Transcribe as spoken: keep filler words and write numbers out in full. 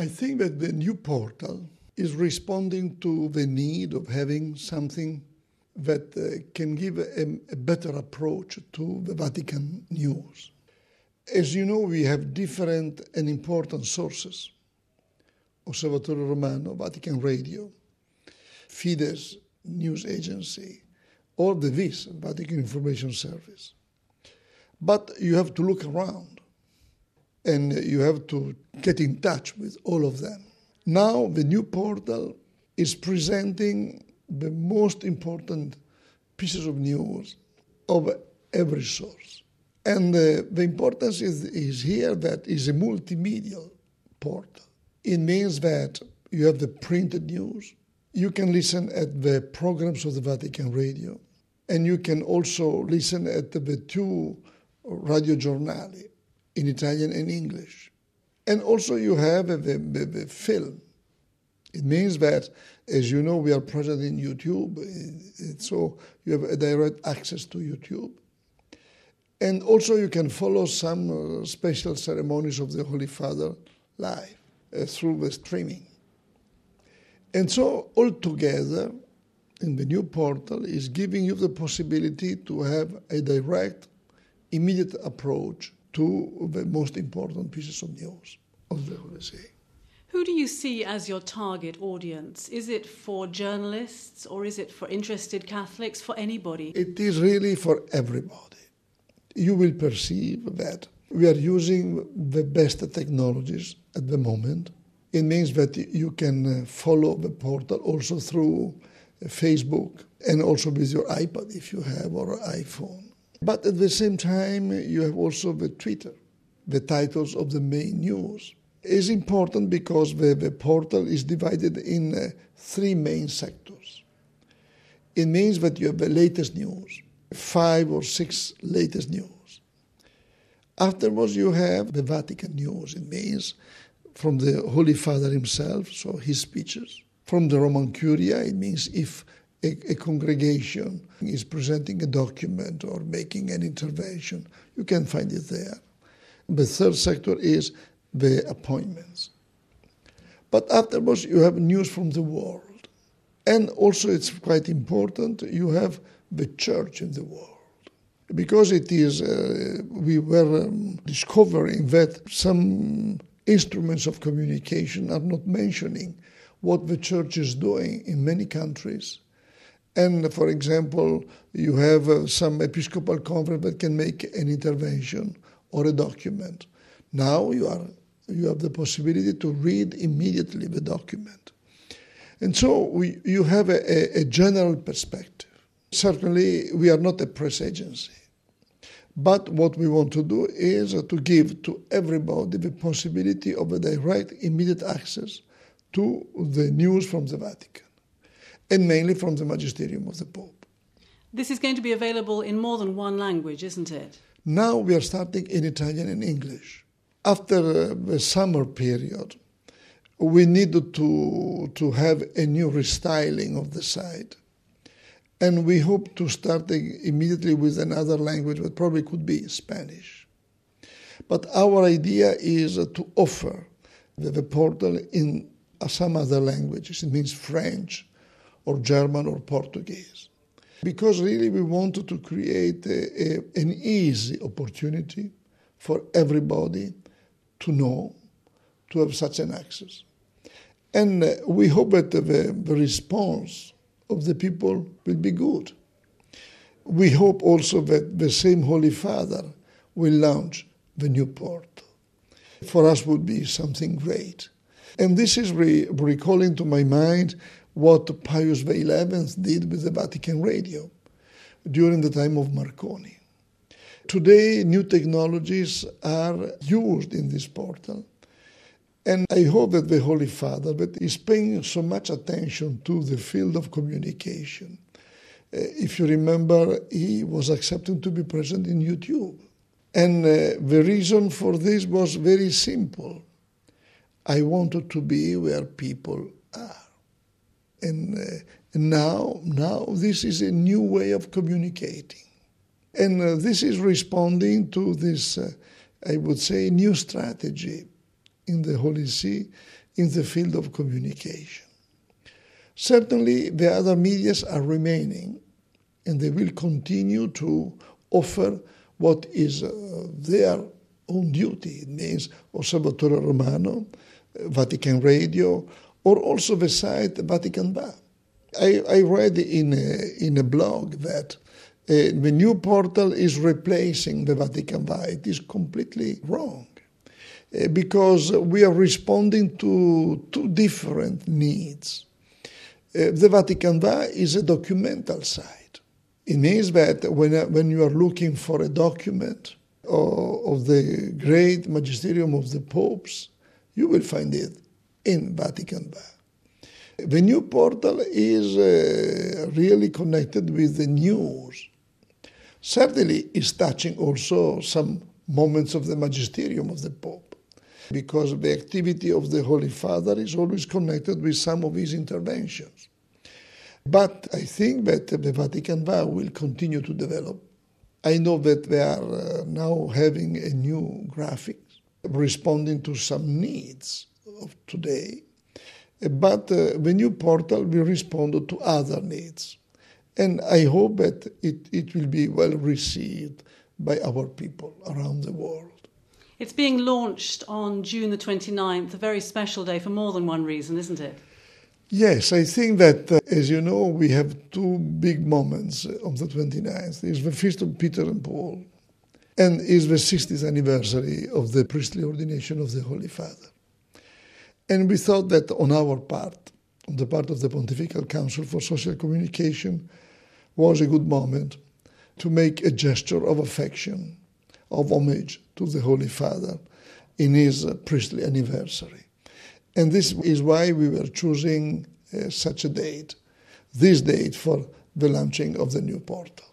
I think that the new portal is responding to the need of having something that uh, can give a, a better approach to the Vatican news. As you know, we have different and important sources. Osservatore Romano, Vatican Radio, Fides News Agency, or the V I S, Vatican Information Service. But you have to look around and you have to get in touch with all of them. Now the new portal is presenting the most important pieces of news of every source. And uh, the importance is, is here that it's a multimedia portal. It means that you have the printed news, you can listen at the programs of the Vatican Radio, and you can also listen at the two radio giornali in Italian and English. And also you have the, the, the film. It means that, as you know, we are present in YouTube, so you have a direct access to YouTube. And also you can follow some uh, special ceremonies of the Holy Father live uh, through the streaming. And so altogether, in the new portal, is giving you the possibility to have a direct, immediate approach to the most important pieces of news of the Holy See. Who do you see as your target audience? Is it for journalists or is it for interested Catholics, for anybody? It is really for everybody. You will perceive that we are using the best technologies at the moment. It means that you can follow the portal also through Facebook and also with your iPad if you have, or iPhone. But at the same time, you have also the Twitter, the titles of the main news. It's important because the, the portal is divided in uh, three main sectors. It means that you have the latest news, five or six latest news. Afterwards, you have the Vatican news. It means from the Holy Father himself, so his speeches. From the Roman Curia, it means if a, a congregation is presenting a document or making an intervention, you can find it there. The third sector is the appointments. But afterwards, you have news from the world. And also, it's quite important, you have the church in the world. Because it is, uh, we were um, discovering that some instruments of communication are not mentioning what the church is doing in many countries. And, for example, you have uh, some episcopal conference that can make an intervention or a document. Now you are you have the possibility to read immediately the document. And so we, you have a, a general perspective. Certainly, we are not a press agency. But what we want to do is to give to everybody the possibility of a direct, immediate access to the news from the Vatican, and mainly from the magisterium of the Pope. This is going to be available in more than one language, isn't it? Now we are starting in Italian and English. After the summer period, we needed to, to have a new restyling of the site. And we hope to start immediately with another language, that probably could be Spanish. But our idea is to offer the, the portal in some other languages. It means French or German or Portuguese. Because really we wanted to create a, a, an easy opportunity for everybody to know, to have such an access. And uh, we hope that the, the response of the people will be good. We hope also that the same Holy Father will launch the new portal. For us would be something great. And this is re- recalling to my mind what Pius the eleventh did with the Vatican Radio during the time of Marconi. Today, new technologies are used in this portal. And I hope that the Holy Father that is paying so much attention to the field of communication. Uh, if you remember, he was accepting to be present in YouTube. And uh, the reason for this was very simple. I wanted to be where people are. And uh, now, now this is a new way of communicating. And uh, this is responding to this, uh, I would say, new strategy in the Holy See, in the field of communication. Certainly, the other medias are remaining, and they will continue to offer what is uh, their own duty. It means Osservatore Romano, Vatican Radio, or also the site Vatican Va. I, I read in a, in a blog that uh, the new portal is replacing the Vatican Va. It is completely wrong, uh, because we are responding to two different needs. Uh, the Vatican Va is a documental site. It means that when, uh, when you are looking for a document of, of the great magisterium of the popes, you will find it in Vatican Va. The new portal is uh, really connected with the news. Certainly, it's touching also some moments of the magisterium of the Pope, because the activity of the Holy Father is always connected with some of his interventions. But I think that the Vatican Va will continue to develop. I know that they are uh, now having a new graphic responding to some needs of today. But uh, the new portal will respond to other needs. And I hope that it, it will be well received by our people around the world. It's being launched on June the twenty-ninth, a very special day for more than one reason, isn't it? Yes, I think that, uh, as you know, we have two big moments on the twenty-ninth. It's the feast of Peter and Paul, and it's the sixtieth anniversary of the priestly ordination of the Holy Father. And we thought that on our part, on the part of the Pontifical Council for Social Communication, was a good moment to make a gesture of affection, of homage to the Holy Father in his uh, priestly anniversary. And this is why we were choosing uh, such a date, this date for the launching of the new portal.